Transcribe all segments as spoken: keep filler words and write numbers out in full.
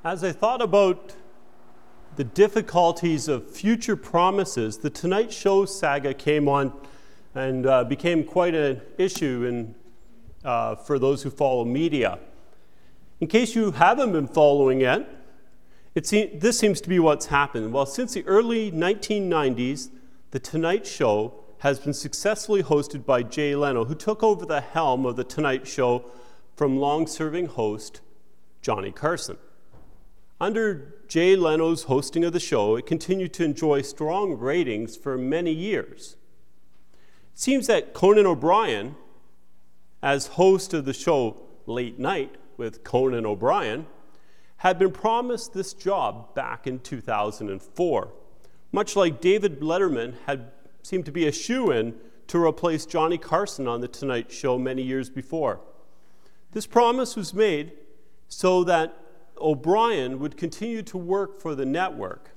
As I thought about the difficulties of future promises, the Tonight Show saga came on and uh, became quite an issue in, uh, for those who follow media. In case you haven't been following it, it se- this seems to be what's happened. Well, since the early nineteen nineties, the Tonight Show has been successfully hosted by Jay Leno, who took over the helm of the Tonight Show from long-serving host Johnny Carson. Under Jay Leno's hosting of the show, it continued to enjoy strong ratings for many years. It seems that Conan O'Brien, as host of the show Late Night with Conan O'Brien, had been promised this job back in two thousand four, much like David Letterman had seemed to be a shoo-in to replace Johnny Carson on The Tonight Show many years before. This promise was made so that O'Brien would continue to work for the network.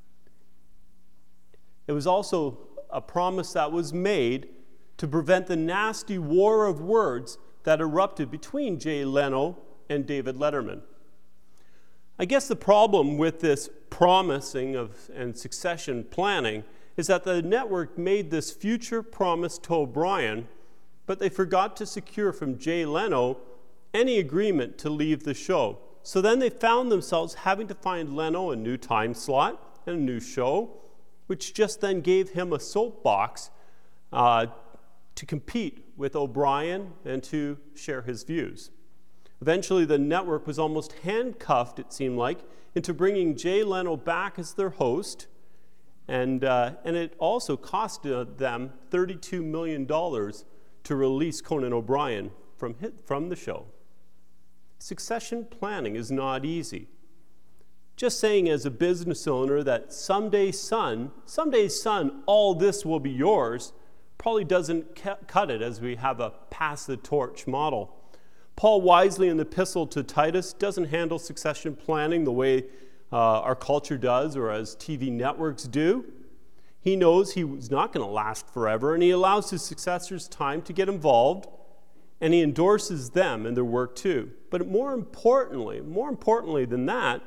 It was also a promise that was made to prevent the nasty war of words that erupted between Jay Leno and David Letterman. I guess the problem with this promising of and succession planning is that the network made this future promise to O'Brien, but they forgot to secure from Jay Leno any agreement to leave the show. So then they found themselves having to find Leno a new time slot and a new show, which just then gave him a soapbox uh, to compete with O'Brien and to share his views. Eventually, the network was almost handcuffed, it seemed like, into bringing Jay Leno back as their host, and, uh, and it also cost them thirty-two million dollars to release Conan O'Brien from, from the show. Succession planning is not easy. Just saying as a business owner that someday, son, someday, son, all this will be yours, probably doesn't cut it as we have a pass the torch model. Paul wisely in the epistle to Titus doesn't handle succession planning the way uh, our culture does or as T V networks do. He knows he's not going to last forever, and he allows his successors time to get involved, and he endorses them in their work too. But more importantly, more importantly than that,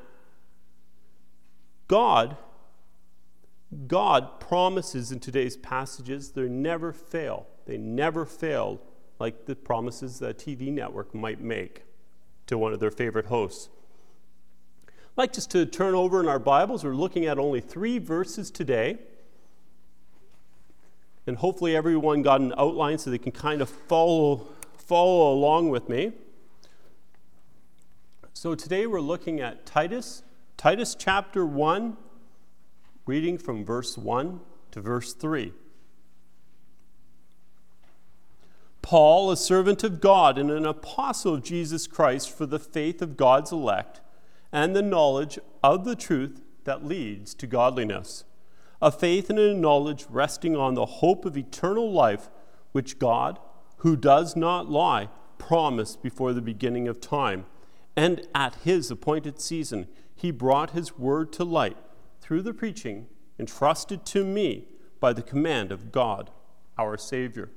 God, God promises in today's passages they never fail. They never fail, like the promises that a T V network might make to one of their favorite hosts. I'd like just to turn over in our Bibles. We're looking at only three verses today. And hopefully everyone got an outline so they can kind of follow Follow along with me. So today we're looking at Titus, Titus chapter one, reading from verse one to verse three. Paul, a servant of God and an apostle of Jesus Christ for the faith of God's elect and the knowledge of the truth that leads to godliness, a faith and a knowledge resting on the hope of eternal life, which God, who does not lie, promised before the beginning of time. And at his appointed season, he brought his word to light through the preaching entrusted to me by the command of God, our Savior.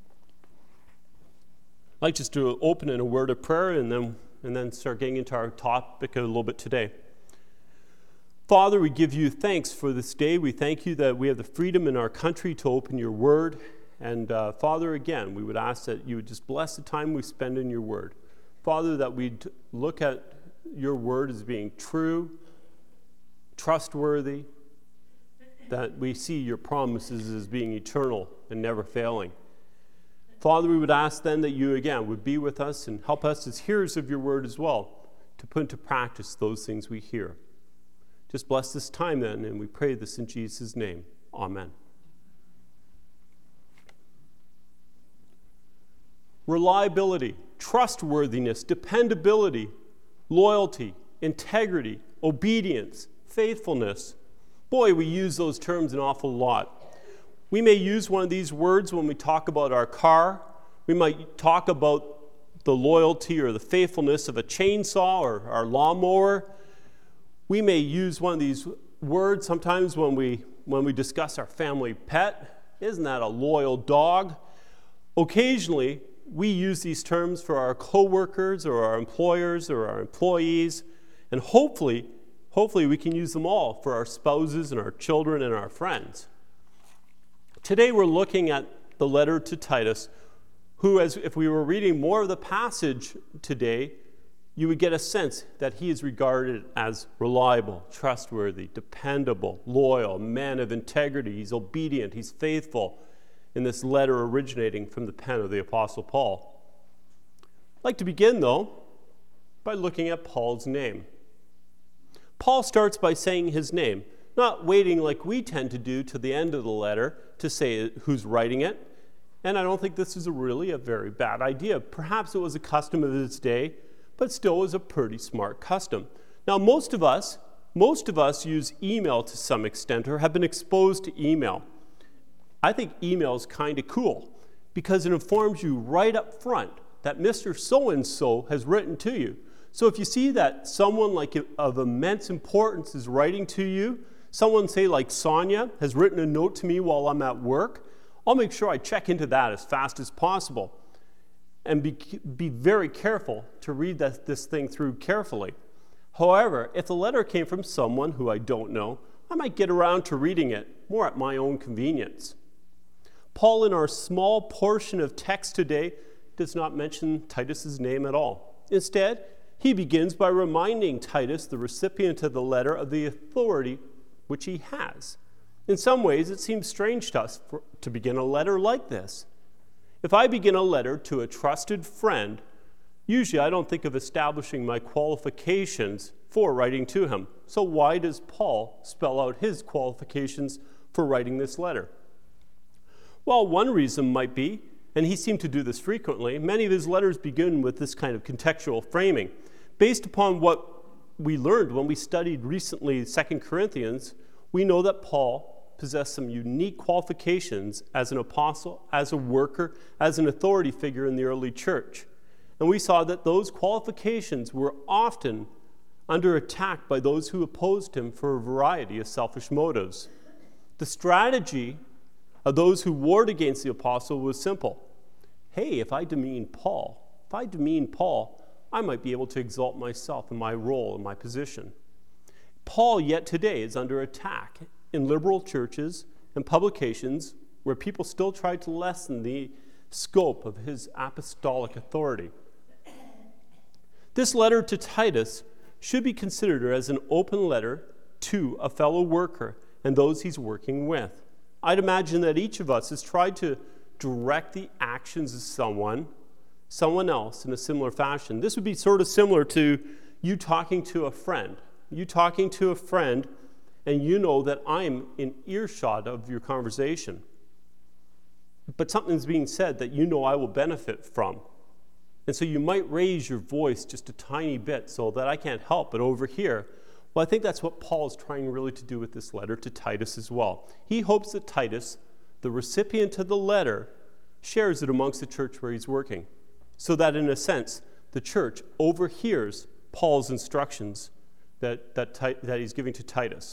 I'd like just to open in a word of prayer and then, and then start getting into our topic a little bit today. Father, we give you thanks for this day. We thank you that we have the freedom in our country to open your word. And uh, Father, again, we would ask that you would just bless the time we spend in your word. Father, that we'd look at your word as being true, trustworthy, that we see your promises as being eternal and never failing. Father, we would ask then that you, again, would be with us and help us as hearers of your word as well to put into practice those things we hear. Just bless this time then, and we pray this in Jesus' name. Amen. Reliability, trustworthiness, dependability, loyalty, integrity, obedience, faithfulness. Boy, we use those terms an awful lot. We may use one of these words when we talk about our car. We might talk about the loyalty or the faithfulness of a chainsaw or our lawnmower. We may use one of these words sometimes when we when we discuss our family pet. Isn't that a loyal dog? Occasionally, we use these terms for our coworkers or our employers or our employees, And hopefully, hopefully we can use them all for our spouses and our children and our friends. Today we're looking at the letter to Titus, who, as if we were reading more of the passage today, you would get a sense that he is regarded as reliable, trustworthy, dependable, loyal, man of integrity. He's obedient, he's faithful in this letter originating from the pen of the Apostle Paul. I'd like to begin, though, by looking at Paul's name. Paul starts by saying his name, not waiting like we tend to do to the end of the letter to say who's writing it. And I don't think this is a really a very bad idea. Perhaps it was a custom of its day, but still was a pretty smart custom. Now, most of us, most of us use email to some extent or have been exposed to email. I think email is kind of cool because it informs you right up front that Mister So-and-so has written to you. So if you see that someone like of immense importance is writing to you, someone say like Sonia has written a note to me while I'm at work, I'll make sure I check into that as fast as possible and be, be very careful to read that, this thing through carefully. However, if the letter came from someone who I don't know, I might get around to reading it more at my own convenience. Paul, in our small portion of text today, does not mention Titus's name at all. Instead, he begins by reminding Titus, the recipient of the letter, of the authority which he has. In some ways, it seems strange to us for, to begin a letter like this. If I begin a letter to a trusted friend, usually I don't think of establishing my qualifications for writing to him. So why does Paul spell out his qualifications for writing this letter? Well, one reason might be, and he seemed to do this frequently, many of his letters begin with this kind of contextual framing. Based upon what we learned when we studied recently Second Corinthians, we know that Paul possessed some unique qualifications as an apostle, as a worker, as an authority figure in the early church. And we saw that those qualifications were often under attack by those who opposed him for a variety of selfish motives. The strategy of those who warred against the apostle was simple. Hey, if I demean Paul, if I demean Paul, I might be able to exalt myself and my role and my position. Paul, yet today, is under attack in liberal churches and publications where people still try to lessen the scope of his apostolic authority. This letter to Titus should be considered as an open letter to a fellow worker and those he's working with. I'd imagine that each of us has tried to direct the actions of someone, someone else in a similar fashion. This would be sort of similar to you talking to a friend. You talking to a friend, and you know that I'm in earshot of your conversation. But something's being said that you know I will benefit from. And so you might raise your voice just a tiny bit so that I can't help but overhear. Well, I think that's what Paul is trying really to do with this letter to Titus as well. He hopes that Titus, the recipient of the letter, shares it amongst the church where he's working, so that in a sense, the church overhears Paul's instructions that, that, that he's giving to Titus.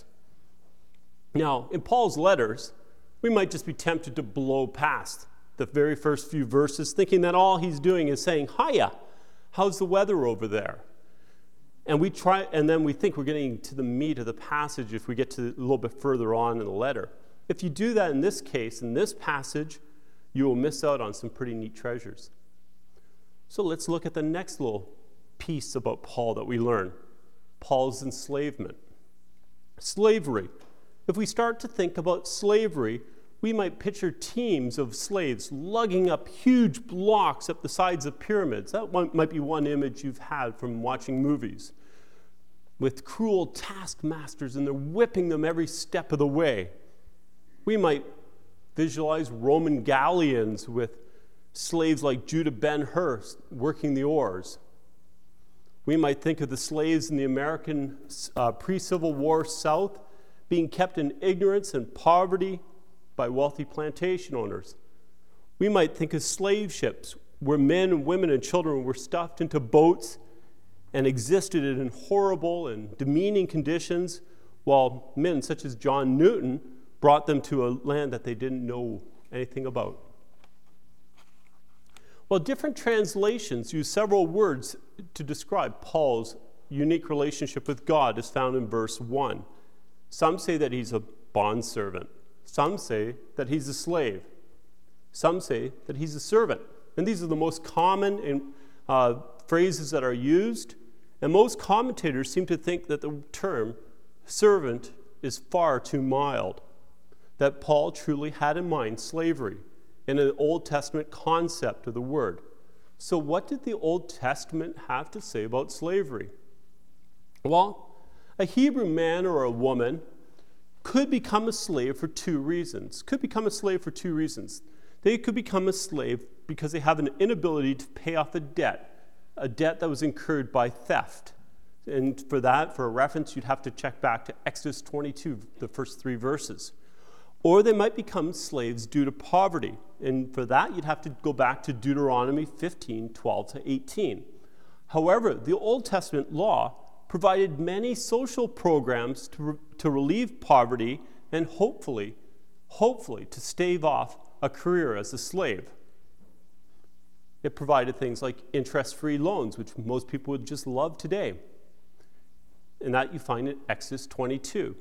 Now, in Paul's letters, we might just be tempted to blow past the very first few verses, thinking that all he's doing is saying, "Hiya, how's the weather over there?" And we try, and then we think we're getting to the meat of the passage if we get to a little bit further on in the letter. If you do that in this case, in this passage, you will miss out on some pretty neat treasures. So let's look at the next little piece about Paul that we learn. Paul's enslavement. Slavery. If we start to think about slavery, we might picture teams of slaves lugging up huge blocks up the sides of pyramids. That one, might be one image you've had from watching movies. With cruel taskmasters, and they're whipping them every step of the way. We might visualize Roman galleons with slaves like Judah Ben-Hur working the oars. We might think of the slaves in the American uh, pre-Civil War South being kept in ignorance and poverty by wealthy plantation owners. We might think of slave ships where men and women and children were stuffed into boats and existed in horrible and demeaning conditions, while men such as John Newton brought them to a land that they didn't know anything about. Well, different translations use several words to describe Paul's unique relationship with God is found in verse one. Some say that he's a bondservant. Some say that he's a slave. Some say that he's a servant. And these are the most common in, uh, phrases that are used. And most commentators seem to think that the term servant is far too mild, that Paul truly had in mind slavery in an Old Testament concept of the word. So what did the Old Testament have to say about slavery? Well, a Hebrew man or a woman could become a slave for two reasons. Could become a slave for two reasons. They could become a slave because they have an inability to pay off a debt, a debt that was incurred by theft. And for that, for a reference, you'd have to check back to Exodus twenty-two, the first three verses. Or they might become slaves due to poverty. And for that, you'd have to go back to Deuteronomy fifteen, twelve to eighteen. However, the Old Testament law provided many social programs to, re- to relieve poverty and hopefully, hopefully to stave off a career as a slave. It provided things like interest-free loans, which most people would just love today. And that you find in Exodus twenty-two.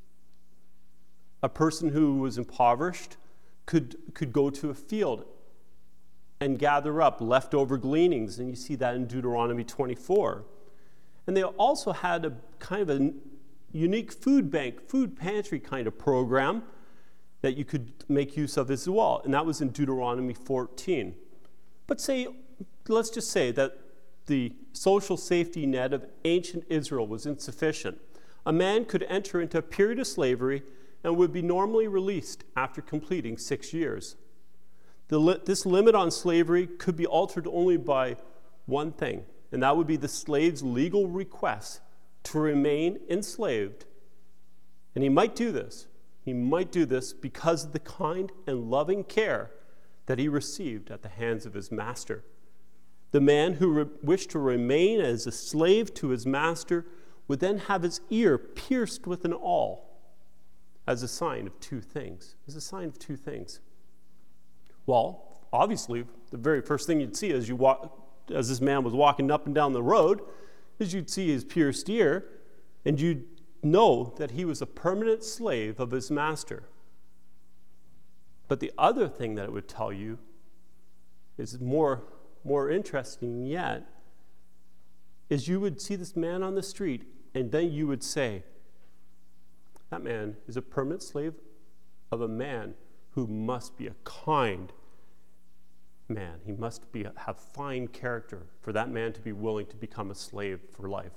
A person who was impoverished could, could go to a field and gather up leftover gleanings, and you see that in Deuteronomy twenty-four. And they also had a kind of a unique food bank, food pantry kind of program that you could make use of as well, and that was in Deuteronomy fourteen. But say, let's just say that the social safety net of ancient Israel was insufficient. A man could enter into a period of slavery and would be normally released after completing six years. The li- this limit on slavery could be altered only by one thing, and that would be the slave's legal request to remain enslaved. And he might do this. He might do this because of the kind and loving care that he received at the hands of his master. The man who re- wished to remain as a slave to his master would then have his ear pierced with an awl as a sign of two things. As a sign of two things. Well, obviously, the very first thing you'd see as you walk, as this man was walking up and down the road, is you'd see his pierced ear, and you'd know that he was a permanent slave of his master. But the other thing that it would tell you is more, more interesting yet, is you would see this man on the street, and then you would say, that man is a permanent slave of a man who must be a kind man. He must be have fine character for that man to be willing to become a slave for life.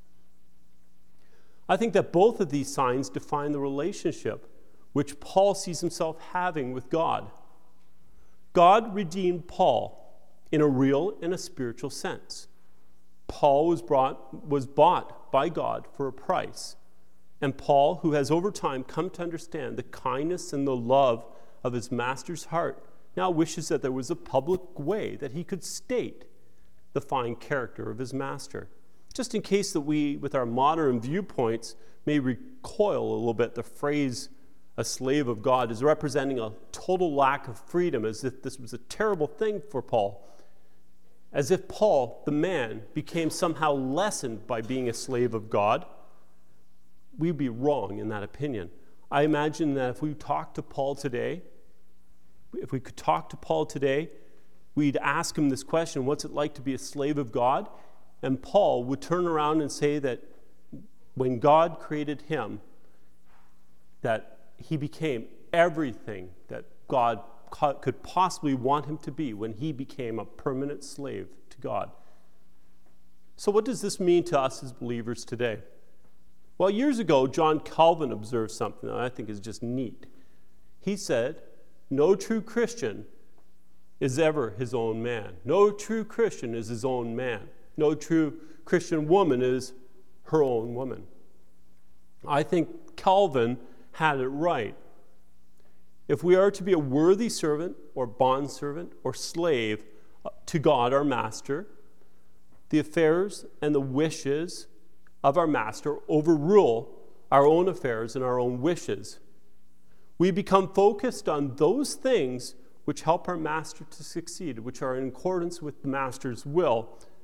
I think that both of these signs define the relationship which Paul sees himself having with God. God redeemed Paul in a real and a spiritual sense. Paul was brought was bought by God for a price. And Paul, who has over time come to understand the kindness and the love of his master's heart, now wishes that there was a public way that he could state the fine character of his master. Just in case that we, with our modern viewpoints, may recoil a little bit, the phrase a slave of God is representing a total lack of freedom, as if this was a terrible thing for Paul. As if Paul, the man, became somehow lessened by being a slave of God. We'd be wrong in that opinion. I imagine that if we talked to Paul today, if we could talk to Paul today, we'd ask him this question, what's it like to be a slave of God? And Paul would turn around and say that when God created him, that he became everything that God could possibly want him to be when he became a permanent slave to God. So what does this mean to us as believers today? Well, years ago, John Calvin observed something that I think is just neat. He said, no true Christian is ever his own man. No true Christian is his own man. No true Christian woman is her own woman. I think Calvin had it right. If we are to be a worthy servant or bondservant or slave to God, our master, the affairs and the wishes of our master overrule our own affairs and our own wishes. We become focused on those things which help our master to succeed, which are in accordance with the master's will,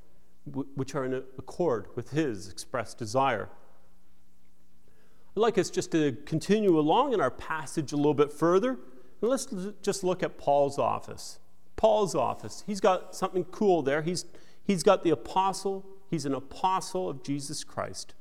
which are in accord with his expressed desire. I'd like us just to continue along in our passage a little bit further, and let's just look at Paul's office. Paul's office. He's got something cool there. He's, he's got the apostle. He's an apostle of Jesus Christ.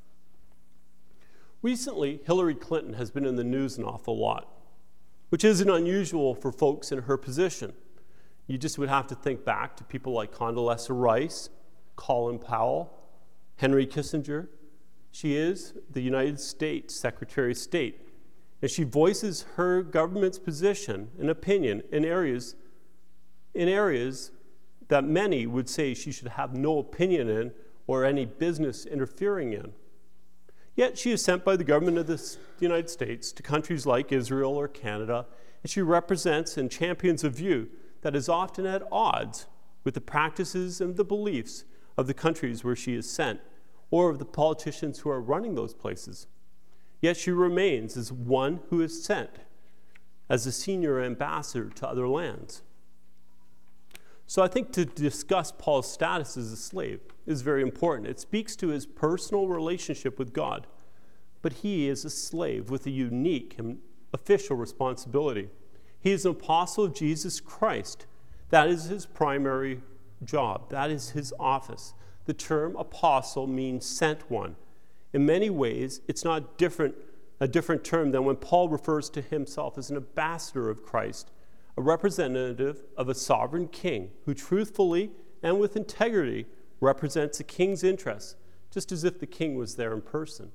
Recently, Hillary Clinton has been in the news an awful lot, which isn't unusual for folks in her position. You just would have to think back to people like Condoleezza Rice, Colin Powell, Henry Kissinger. She is the United States Secretary of State, and she voices her government's position and opinion in areas, in areas that many would say she should have no opinion in or any business interfering in. Yet she is sent by the government of the United States to countries like Israel or Canada, and she represents and champions a view that is often at odds with the practices and the beliefs of the countries where she is sent, or of the politicians who are running those places. Yet she remains as one who is sent as a senior ambassador to other lands. So I think to discuss Paul's status as a slave is very important. It speaks to his personal relationship with God, but he is a slave with a unique and official responsibility. He is an apostle of Jesus Christ. That is his primary job. That is his office. The term apostle means sent one. In many ways, it's not different, a different term than when Paul refers to himself as an ambassador of Christ, a representative of a sovereign king who truthfully and with integrity represents a king's interests, just as if the king was there in person.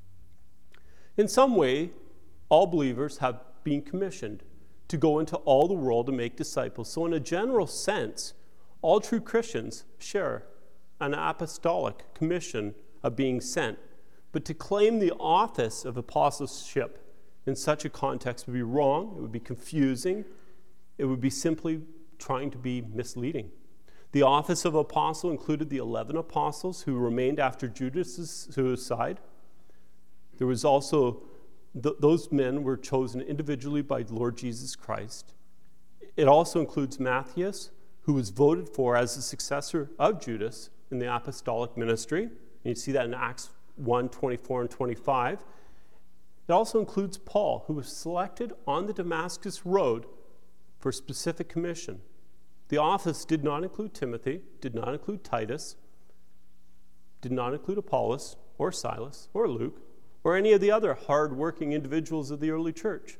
In some way, all believers have been commissioned to go into all the world and make disciples. So in a general sense, all true Christians share an apostolic commission of being sent. But to claim the office of apostleship in such a context would be wrong, it would be confusing, it would be simply trying to be misleading. The office of apostle included the eleven apostles who remained after Judas' suicide. There was also, th- those men were chosen individually by Lord Jesus Christ. It also includes Matthias, who was voted for as the successor of Judas in the apostolic ministry. And you see that in Acts one, twenty-four and twenty-five. It also includes Paul, who was selected on the Damascus road for a specific commission. The office did not include Timothy, did not include Titus, did not include Apollos or Silas or Luke or any of the other hard-working individuals of the early church.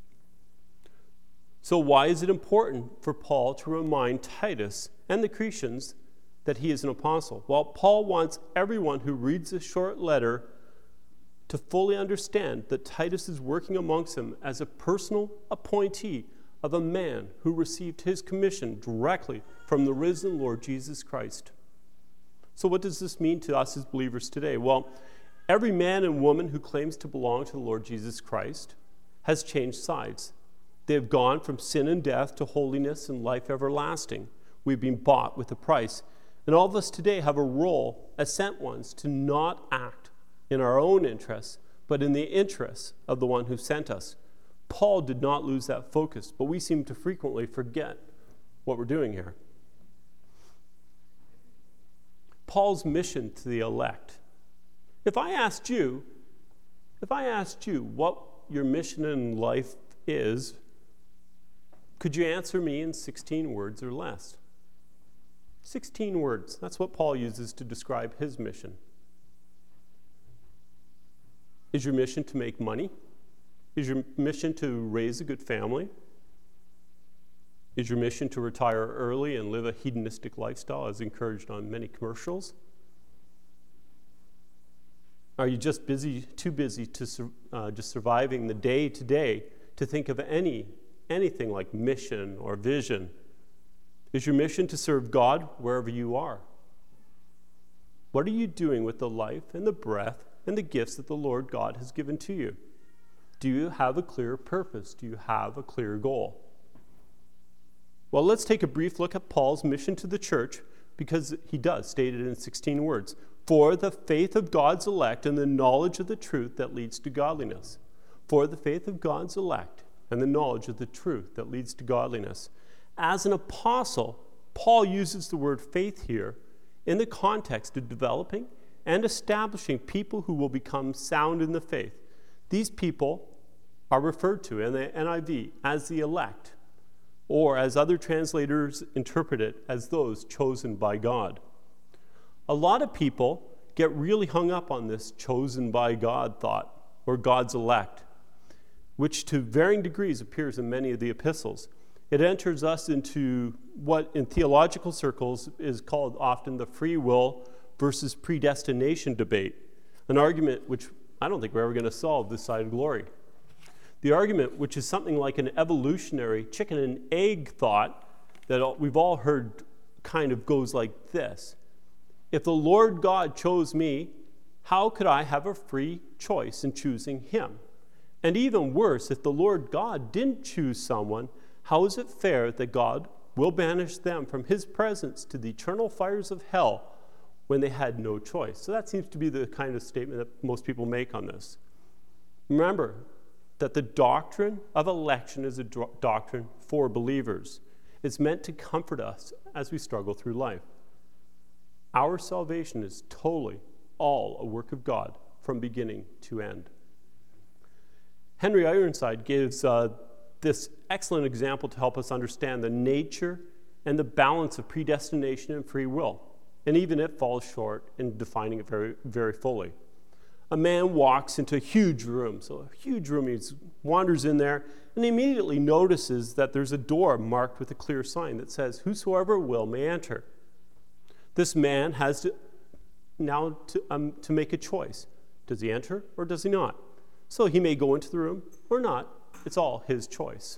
So why is it important for Paul to remind Titus and the Cretans that he is an apostle? Well, Paul wants everyone who reads this short letter to fully understand that Titus is working amongst them as a personal appointee of a man who received his commission directly from the risen Lord Jesus Christ. So what does this mean to us as believers today? Well, every man and woman who claims to belong to the Lord Jesus Christ has changed sides. They have gone from sin and death to holiness and life everlasting. We've been bought with a price. And all of us today have a role as sent ones to not act in our own interests, but in the interests of the one who sent us. Paul did not lose that focus, but we seem to frequently forget what we're doing here. Paul's mission to the elect. If I asked you, if I asked you what your mission in life is, could you answer me in sixteen words or less? sixteen words. That's what Paul uses to describe his mission. Is your mission to make money? Is your mission to raise a good family? Is your mission to retire early and live a hedonistic lifestyle as encouraged on many commercials? Are you just busy, too busy to uh, just surviving the day to day to think of any anything like mission or vision? Is your mission to serve God wherever you are? What are you doing with the life and the breath and the gifts that the Lord God has given to you? Do you have a clear purpose? Do you have a clear goal? Well, let's take a brief look at Paul's mission to the church, because he does state it in sixteen words. For the faith of God's elect and the knowledge of the truth that leads to godliness. For the faith of God's elect and the knowledge of the truth that leads to godliness. As an apostle, Paul uses the word faith here in the context of developing and establishing people who will become sound in the faith. These people are referred to in the N I V as the elect, or as other translators interpret it, as those chosen by God. A lot of people get really hung up on this chosen by God thought, or God's elect, which to varying degrees appears in many of the epistles. It enters us into what in theological circles is called often the free will versus predestination debate, an argument which I don't think we're ever going to solve this side of glory. The argument, which is something like an evolutionary chicken and egg thought that we've all heard, kind of goes like this. If the Lord God chose me, how could I have a free choice in choosing him? And even worse, if the Lord God didn't choose someone, how is it fair that God will banish them from his presence to the eternal fires of hell when they had no choice? So that seems to be the kind of statement that most people make on this. Remember that the doctrine of election is a do- doctrine for believers. It's meant to comfort us as we struggle through life. Our salvation is totally all a work of God from beginning to end. Henry Ironside gives uh, this excellent example to help us understand the nature and the balance of predestination and free will, and even it falls short in defining it very, very fully. A man walks into a huge room, so a huge room, he wanders in there, and he immediately notices that there's a door marked with a clear sign that says, "Whosoever will may enter." This man has to now to, um, to make a choice. Does he enter or does he not? So he may go into the room or not. It's all his choice.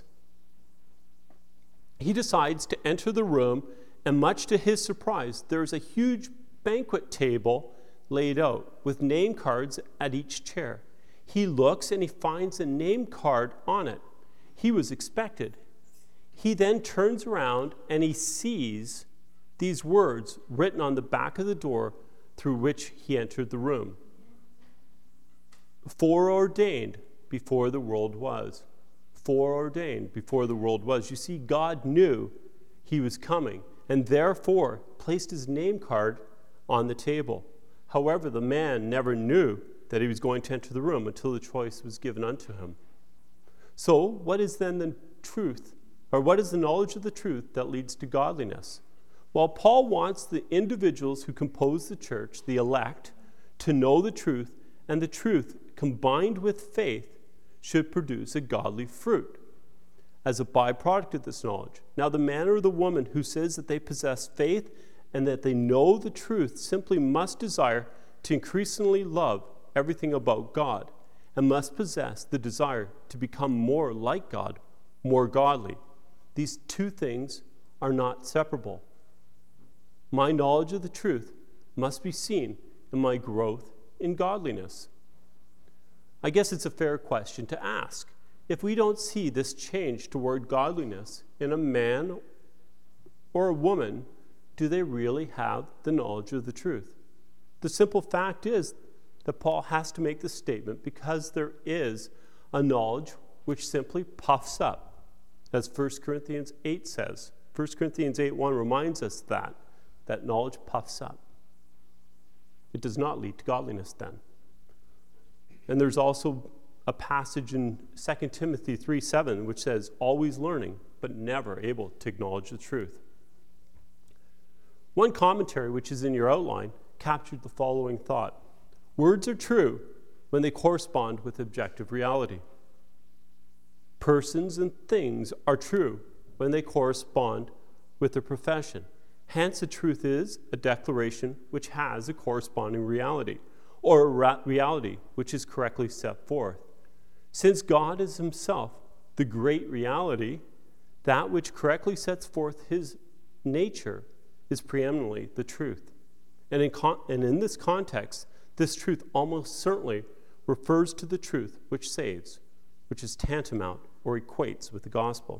He decides to enter the room, and much to his surprise, there's a huge banquet table laid out with name cards at each chair. He looks and he finds a name card on it. He was expected. He then turns around and he sees these words written on the back of the door through which he entered the room. Foreordained before the world was. Foreordained before the world was. You see, God knew he was coming and therefore placed his name card on the table. However, the man never knew that he was going to enter the room until the choice was given unto him. So, what is then the truth, or what is the knowledge of the truth that leads to godliness? Well, Paul wants the individuals who compose the church, the elect, to know the truth, and the truth, combined with faith, should produce a godly fruit as a byproduct of this knowledge. Now, the man or the woman who says that they possess faith and that they know the truth simply must desire to increasingly love everything about God and must possess the desire to become more like God, more godly. These two things are not separable. My knowledge of the truth must be seen in my growth in godliness. I guess it's a fair question to ask. If we don't see this change toward godliness in a man or a woman, do they really have the knowledge of the truth? The simple fact is that Paul has to make this statement because there is a knowledge which simply puffs up, as First Corinthians eight says. First Corinthians eight one reminds us that, that knowledge puffs up. It does not lead to godliness then. And there's also a passage in Second Timothy three seven which says, always learning, but never able to acknowledge the truth. One commentary, which is in your outline, captured the following thought. Words are true when they correspond with objective reality. Persons and things are true when they correspond with their profession. Hence, a truth is a declaration which has a corresponding reality, or a ra- reality which is correctly set forth. Since God is himself the great reality, that which correctly sets forth his nature is preeminently the truth. And in, con- and in this context, this truth almost certainly refers to the truth which saves, which is tantamount or equates with the gospel.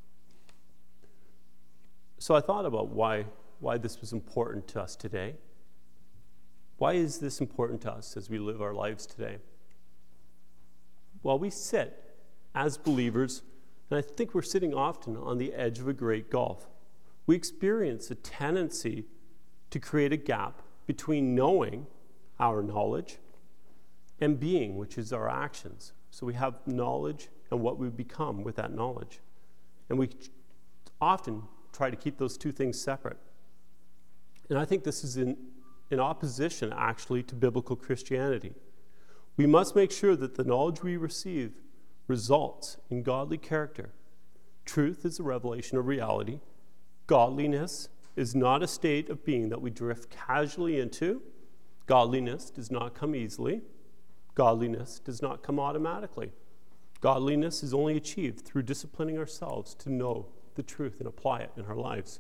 So I thought about why, why this was important to us today. Why is this important to us as we live our lives today? Well, we sit as believers, and I think we're sitting often on the edge of a great gulf. We experience a tendency to create a gap between knowing, our knowledge, and being, which is our actions. So we have knowledge and what we become with that knowledge. And we often try to keep those two things separate. And I think this is in, in opposition, actually, to biblical Christianity. We must make sure that the knowledge we receive results in godly character. Truth is a revelation of reality. Godliness is not a state of being that we drift casually into. Godliness does not come easily. Godliness does not come automatically. Godliness is only achieved through disciplining ourselves to know the truth and apply it in our lives.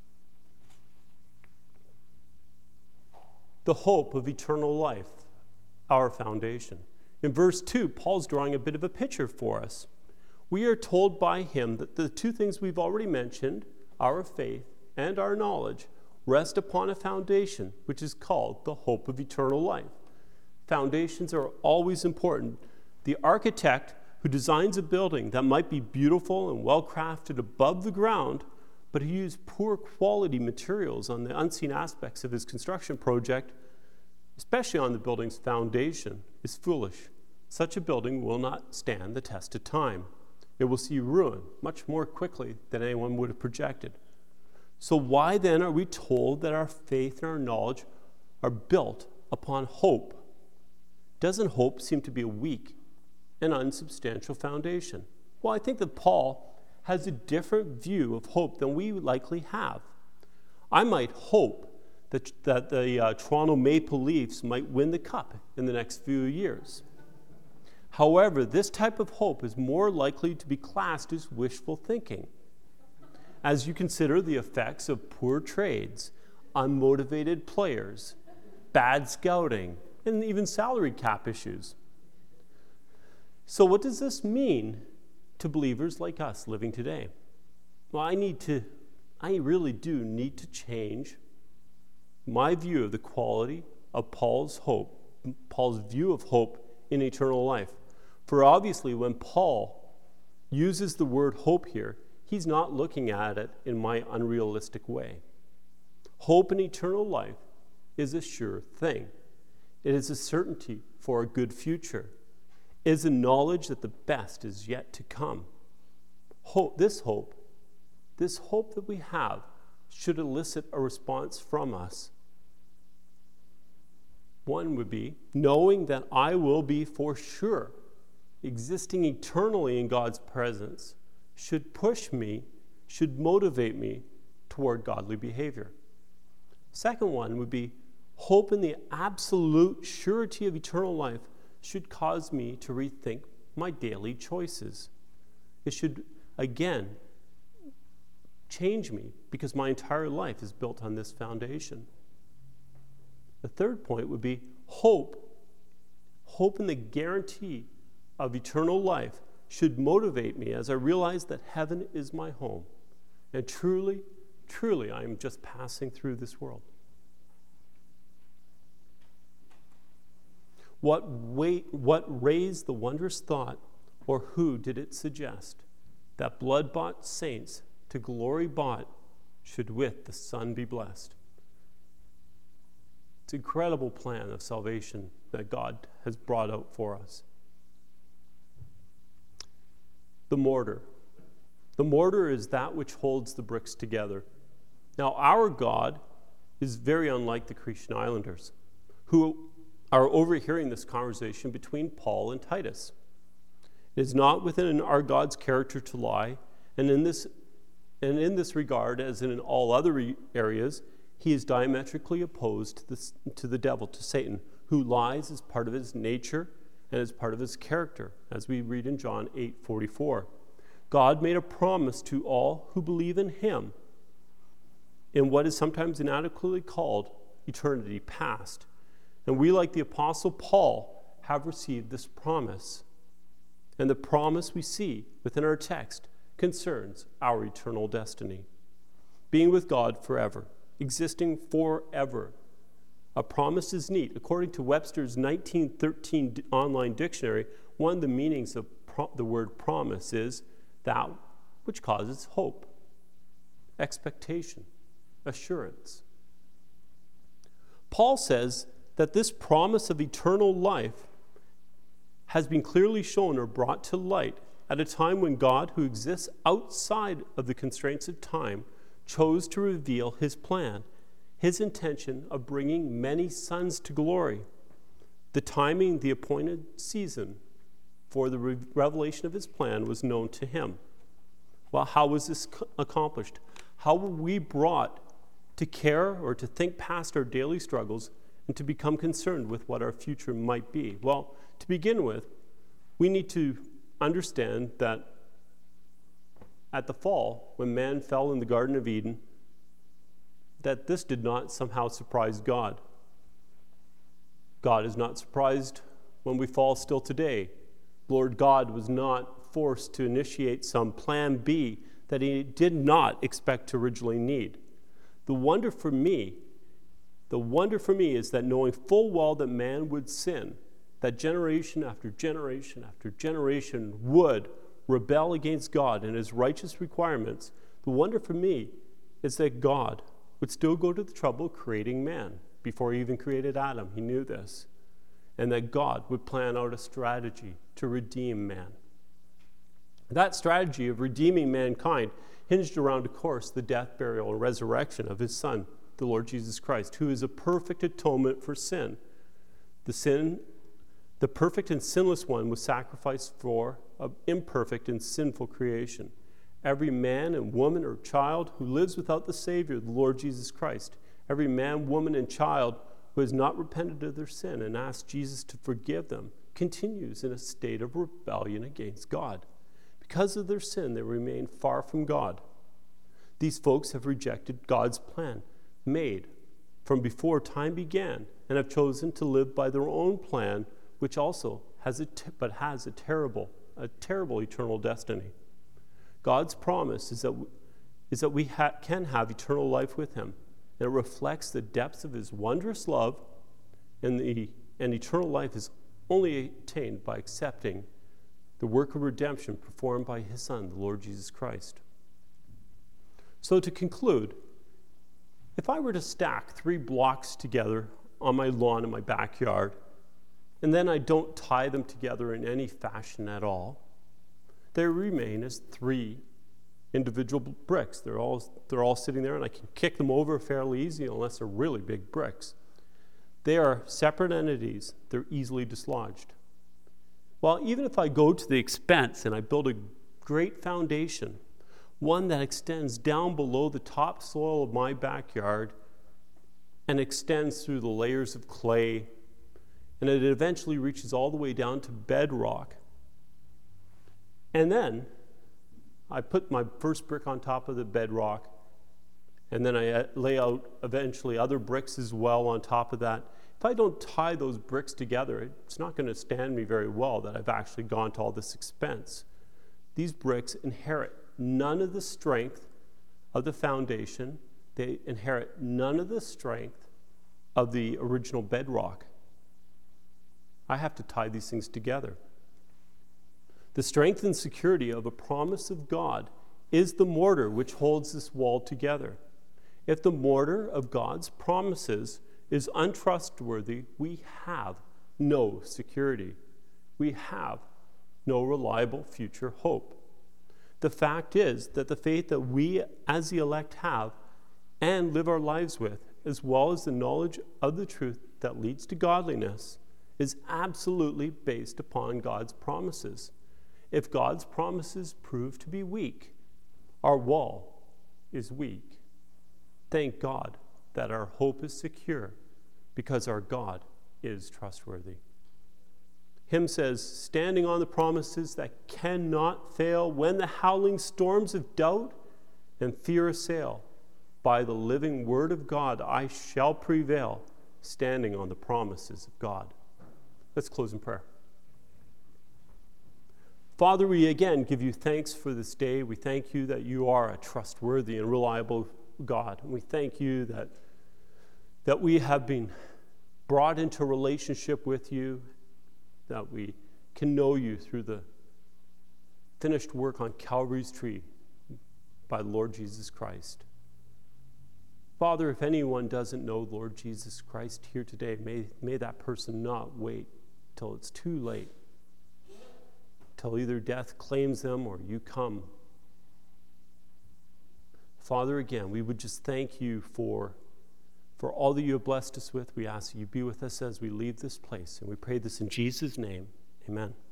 The hope of eternal life, our foundation. In verse two, Paul's drawing a bit of a picture for us. We are told by him that the two things we've already mentioned, our faith and our knowledge, rest upon a foundation which is called the hope of eternal life. Foundations are always important. The architect who designs a building that might be beautiful and well-crafted above the ground, but who used poor quality materials on the unseen aspects of his construction project, especially on the building's foundation, is foolish. Such a building will not stand the test of time. It will see ruin much more quickly than anyone would have projected. So why then are we told that our faith and our knowledge are built upon hope? Doesn't hope seem to be a weak and unsubstantial foundation? Well, I think that Paul has a different view of hope than we likely have. I might hope that, that the uh, Toronto Maple Leafs might win the cup in the next few years. However, this type of hope is more likely to be classed as wishful thinking, as you consider the effects of poor trades, unmotivated players, bad scouting, and even salary cap issues. So what does this mean to believers like us living today? Well, I need to, I really do need to change my view of the quality of Paul's hope, Paul's view of hope in eternal life. For obviously, when Paul uses the word hope here, he's not looking at it in my unrealistic way. Hope in eternal life is a sure thing. It is a certainty for a good future. It is a knowledge that the best is yet to come. Hope, this hope, this hope that we have should elicit a response from us. One would be knowing that I will be for sure existing eternally in God's presence should push me, should motivate me toward godly behavior. Second one would be hope in the absolute surety of eternal life should cause me to rethink my daily choices. It should, again, change me because my entire life is built on this foundation. The third point would be hope. Hope in the guarantee of eternal life should motivate me as I realize that heaven is my home. And truly, truly, I am just passing through this world. What, weight, what raised the wondrous thought, or who did it suggest, that blood-bought saints to glory bought should with the Son be blessed? It's an incredible plan of salvation that God has brought out for us. The mortar. The mortar is that which holds the bricks together. Now, our God is very unlike the Cretan islanders, who are overhearing this conversation between Paul and Titus. It is not within our God's character to lie, and in this, and in this regard, as in all other re- areas, he is diametrically opposed to, this, to the devil, to Satan, who lies as part of his nature and as part of his character, as we read in John eight forty-four. God made a promise to all who believe in him in what is sometimes inadequately called eternity past. And we, like the Apostle Paul, have received this promise. And the promise we see within our text concerns our eternal destiny. Being with God forever, existing forever. A promise is neat. According to Webster's nineteen thirteen online dictionary, one of the meanings of pro- the word promise is that which causes hope, expectation, assurance. Paul says that this promise of eternal life has been clearly shown or brought to light at a time when God, who exists outside of the constraints of time, chose to reveal his plan, his intention of bringing many sons to glory. The timing, the appointed season for the re- revelation of his plan was known to him. Well, how was this accomplished? How were we brought to care or to think past our daily struggles and to become concerned with what our future might be? Well, to begin with, we need to understand that at the fall, when man fell in the Garden of Eden, that this did not somehow surprise God. God is not surprised when we fall still today. Lord God was not forced to initiate some plan B that he did not expect to originally need. The wonder for me, the wonder for me is that knowing full well that man would sin, that generation after generation after generation would rebel against God and his righteous requirements, the wonder for me is that God would still go to the trouble of creating man. Before he even created Adam, he knew this. And that God would plan out a strategy to redeem man. That strategy of redeeming mankind hinged around, of course, the death, burial, and resurrection of his Son, the Lord Jesus Christ, who is a perfect atonement for sin. The sin, the perfect and sinless one was sacrificed for an imperfect and sinful creation. Every man and woman or child who lives without the Savior, the Lord Jesus Christ, every man, woman, and child who has not repented of their sin and asked Jesus to forgive them, continues in a state of rebellion against God. Because of their sin, they remain far from God. These folks have rejected God's plan made from before time began and have chosen to live by their own plan, which also has a t- but has a terrible, a terrible eternal destiny. God's promise is that we, is that we ha- can have eternal life with him. And it reflects the depths of his wondrous love, and, the, and eternal life is only attained by accepting the work of redemption performed by his Son, the Lord Jesus Christ. So to conclude, if I were to stack three blocks together on my lawn in my backyard, and then I don't tie them together in any fashion at all, they remain as three individual bricks. They're all, they're all sitting there, and I can kick them over fairly easy unless they're really big bricks. They are separate entities. They're easily dislodged. Well, even if I go to the expense and I build a great foundation, one that extends down below the top soil of my backyard and extends through the layers of clay, and it eventually reaches all the way down to bedrock, and then I put my first brick on top of the bedrock, and then I lay out eventually other bricks as well on top of that. If I don't tie those bricks together, it's not going to stand me very well that I've actually gone to all this expense. These bricks inherit none of the strength of the foundation. They inherit none of the strength of the original bedrock. I have to tie these things together. The strength and security of a promise of God is the mortar which holds this wall together. If the mortar of God's promises is untrustworthy, we have no security. We have no reliable future hope. The fact is that the faith that we as the elect have and live our lives with, as well as the knowledge of the truth that leads to godliness, is absolutely based upon God's promises. If God's promises prove to be weak, our wall is weak. Thank God that our hope is secure because our God is trustworthy. Hymn says, standing on the promises that cannot fail, when the howling storms of doubt and fear assail, by the living word of God I shall prevail, standing on the promises of God. Let's close in prayer. Father, we again give you thanks for this day. We thank you that you are a trustworthy and reliable God. And we thank you that, that we have been brought into a relationship with you, that we can know you through the finished work on Calvary's tree by the Lord Jesus Christ. Father, if anyone doesn't know Lord Jesus Christ here today, may, may that person not wait till it's too late, till either death claims them or you come. Father, again, we would just thank you for, for all that you have blessed us with. We ask that you be with us as we leave this place, and we pray this in Jesus' name. Amen.